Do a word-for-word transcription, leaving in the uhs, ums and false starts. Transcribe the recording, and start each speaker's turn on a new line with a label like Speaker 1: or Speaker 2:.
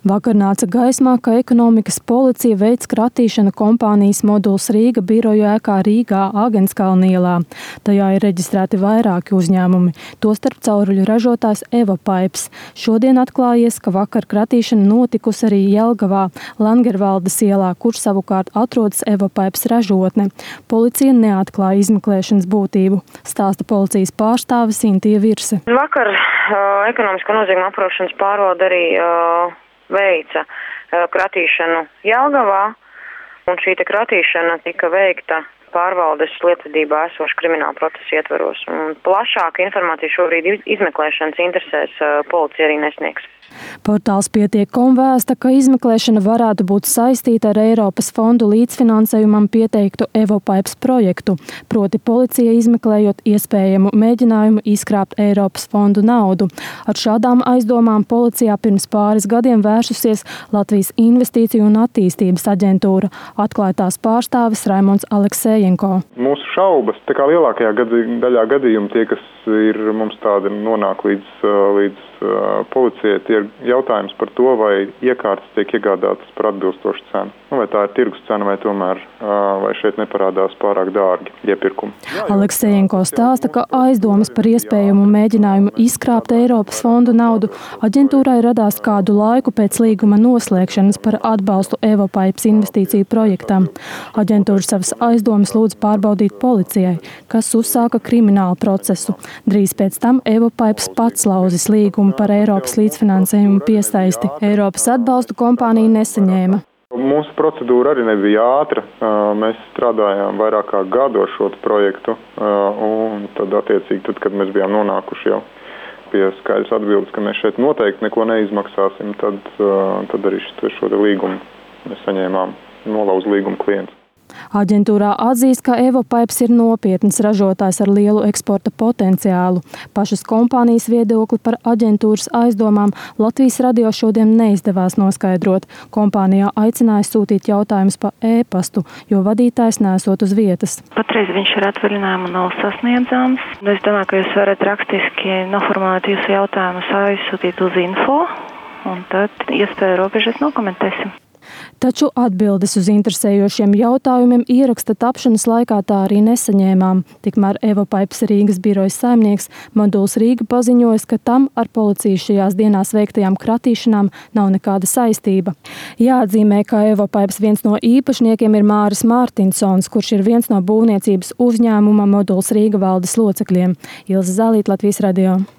Speaker 1: Vakar nāca gaismā, ka ekonomikas policija veic kratīšanu kompānijas Moduls Rīga biroju ēkā Rīgā Āgenskalna ielā. Tajā ir reģistrēti vairāki uzņēmumi, tostarp cauruļu ražotājs Evopipes. Šodien atklājies, ka vakar kratīšana notikusi arī Jelgavā, Langervaldes ielā, kur savukārt atrodas Evopipes ražotne. Policija neatklāja izmeklēšanas būtību, stāsta policijas pārstāve Sintija Virse.
Speaker 2: Vakar uh, ekonomisko noziegumu apkarošanas pārvalde arī uh, veica uh, kratīšanu Jelgavā, un šī te kratīšana tika veikta pārvaldes lietvedībā esošu kriminālu procesu ietvaros. Un plašāka informācija šobrīd izmeklēšanas interesēs uh, policija arī nesniegs.
Speaker 1: Portāls Pietiek.com vēsta, ka izmeklēšana varētu būt saistīta ar Eiropas fondu līdzfinansējumam pieteiktu Evopipes projektu, proti policija izmeklējot iespējamu mēģinājumu izkrāpt Eiropas fondu naudu. Ar šādām aizdomām policijā pirms pāris gadiem vērsusies Latvijas Investīciju un attīstības aģentūra, atklāja tās pārstāvis Raimonds Aleksējenko.
Speaker 3: Mūsu šaubas, tā kā lielākajā gadi, daļā gadījumu tie, kas ir mums tādi nonāk līdz, līdz policijai, tie ir jautājums par to, vai iekārtas tiek iegādātas par atbilstošu cenu. Nu, vai tā ir tirgus cena, vai tomēr vai šeit neparādās pārāk dārgi iepirkumi.
Speaker 1: Aleksējenko stāsta, ka aizdomas par iespējamu mēģinājumu izkrāpt Eiropas fondu naudu aģentūrai radās kādu laiku pēc līguma noslēgšanas par atbalstu Evopipes investīciju projektam. Aģentūra savas aizdomas lūdz pārbaudīt policijai, kas uzsāka kriminālu procesu. Drīz pēc tam Evopipes pats lauzis līgumu par Eiropas līdzfinansējumu piesaisti. Eiropas atbalstu kompānija nesaņēma.
Speaker 3: Mūsu procedūra arī nebija ātra. Mēs strādājām vairāk kā gadu ar šo projektu, un tad attiecīgi, tad, kad mēs bijām nonākuši jau pie skaidrs atbildes, ka mēs šeit noteikti neko neizmaksāsim, tad, tad arī šo līgumu mēs saņēmām nolauz līgumu klients.
Speaker 1: Aģentūrā atzīst, ka Evopipes ir nopietns ražotājs ar lielu eksporta potenciālu. Pašas kompānijas viedokli par aģentūras aizdomām Latvijas radio šodien neizdevās noskaidrot. Kompānijā aicināja sūtīt jautājumus pa e-pastu, jo vadītājs nesot uz vietas.
Speaker 4: Patreiz viņš ir atvaļinājuma nav sasniedzams. Es domāju, ka jūs varat rakstiski noformulēt jūsu jautājumus, aizsūtīt uz info, un tad iespēju robežas nokomentēsim.
Speaker 1: Taču atbildes uz interesējošiem jautājumiem ieraksta tapšanas laikā tā arī nesaņēmām. Tikmēr Evopipes Rīgas birojas saimnieks Moduls Rīga paziņojas, ka tam ar policiju šajās dienās veiktajām kratīšanām nav nekāda saistība. Jāatzīmē, ka Evopipes viens no īpašniekiem ir Māris Mārtinsons, kurš ir viens no būvniecības uzņēmuma Moduls Rīga valdes locekļiem. Ilze Zālīte, Latvijas radio.